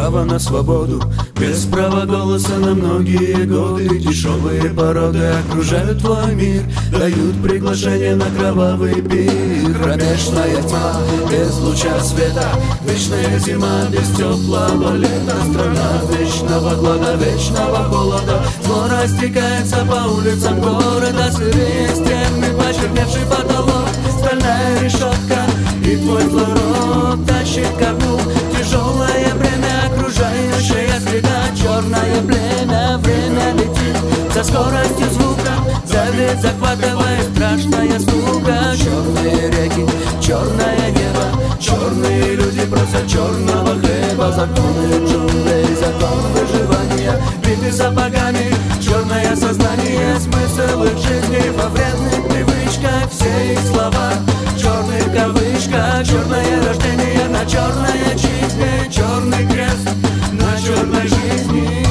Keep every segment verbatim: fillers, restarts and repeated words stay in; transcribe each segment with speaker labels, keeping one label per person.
Speaker 1: право на свободу, без права голоса на многие годы. Дешевые породы окружают твой мир, дают приглашение на кровавый пир. Кромешная тьма, без луча света, вечная зима, без теплого лета. Страна вечного глада, вечного холода, зло растекается по улицам города. Сырые стены, почерневший потолок, стальная решетка, и твой злой рот тащит ко дну. Тяжелое бремя, окружающая среда, черное племя, время летит со скоростью звука, зовет, захватывает страшная скука. Черные реки, черное небо, черные люди просят черного хлеба. Законы джунглей, закон выживания, биты сапогами, черное сознание, смысл их жизни во вредных привычках. Все их слова в черных кавычках, черное рождение на черной жизни, черный крест на черной жизни.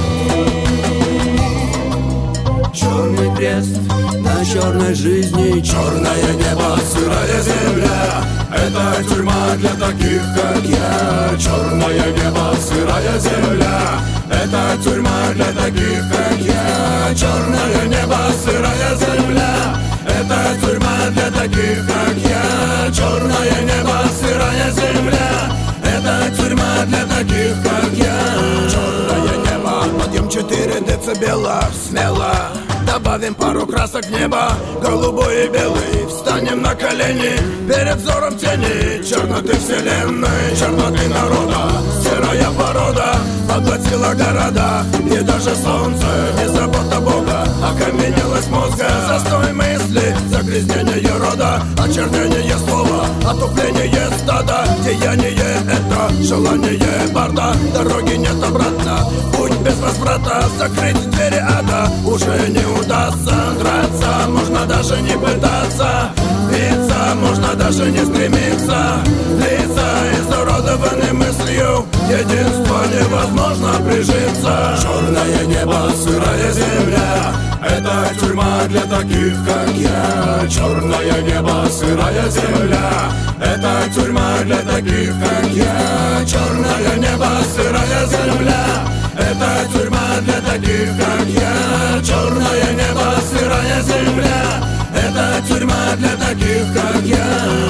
Speaker 1: Черный крест на черной жизни.
Speaker 2: Черное небо, сырая земля, это тюрьма для таких, как я. Черное небо, сырая земля, это тюрьма для таких, как я. Черное небо, сырая земля, это тюрьма для таких, как я. Черное небо, сырая земля, это тюрьма для таких, как я. Черное небо, подъем четыре децибела, смело добавим пару красок в небо, голубой и белый. Встанем на колени перед взором тени черноты вселенной, черноты народа. Серая порода поглотила города, и даже солнце, безработа Бога, окаменелость мозга, застой мысли, загрязнение рода, очернение слова, отупление стада. Деяние это желание барда, дороги нет обратно, путь без возврата. Закрыть двери ада уже не удастся, драться можно даже не пытаться, биться можно даже не стремиться. Лица изуродованы мыслью, единство невозможно прижиться. Черное небо, сырая земля, это тюрьма для таких, как я. Черное небо, сырая земля, это тюрьма для таких, как я. Черное небо, сырая земля, это тюрьма для таких, как я. Черное небо, сырая земля, это тюрьма для таких, как я.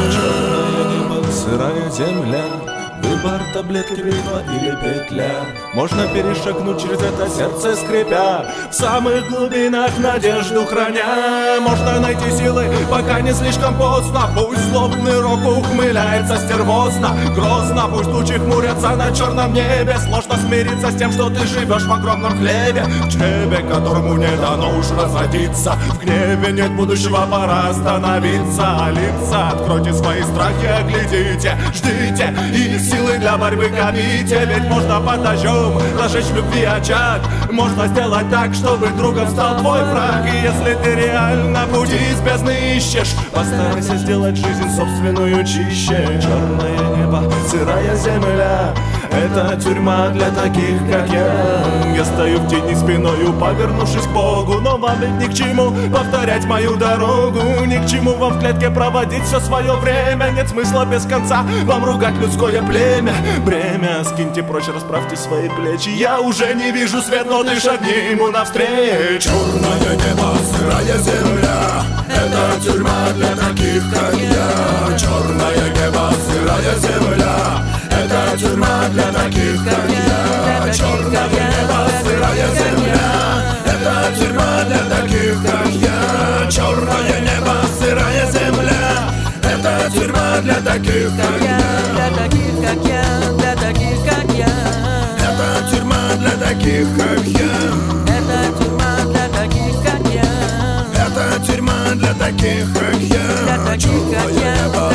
Speaker 3: Черное небо, сырая земля, выбор таблетки, бритва или петля. Можно перешагнуть через это, сердце скрипя, в самых глубинах надежду храня. Можно найти силы, пока не слишком поздно. Пусть злобный рок ухмыляется стервозно, грозно. Пусть тучи хмурятся на черном небе. Сложно смириться с тем, что ты живешь в огромном хлебе, в чреве, которому не дано уж разродиться. В гневе нет будущего, пора остановиться. Лица, откройте свои страхи, оглядите, ждите и силы для борьбы копите. Ведь можно под дождем разжечь в любви очаг, можно сделать так, чтобы другом стал твой враг. И если ты реально пути из бездны ищешь, постарайся сделать жизнь собственную чище. Черное небо, сырая земля, это тюрьма для таких, как я. Я стою в тени спиною, повернувшись к Богу, но вам ведь ни к чему повторять мою дорогу, ни к чему вам в клетке проводить все свое время. Нет смысла без конца вам ругать людское племя. Бремя скиньте прочь, расправьте свои плечи. Я уже не вижу свет, но ты шагни ему навстречу.
Speaker 2: Черное небо, сырая земля, это тюрьма для таких, как я. Черное небо, сырая земля, это тюрьма для таких, как я. Черное небо, сырая земля, это тюрьма для таких, как я. Черное небо, сырая земля, это тюрьма для таких, как я.
Speaker 1: Для таких, как я, для таких, как я.
Speaker 2: Это тюрьма для таких, как я.
Speaker 1: Это тюрьма для таких, как я.
Speaker 2: Это тюрьма для таких, как я.
Speaker 1: Для таких, как я.
Speaker 2: Черное небо,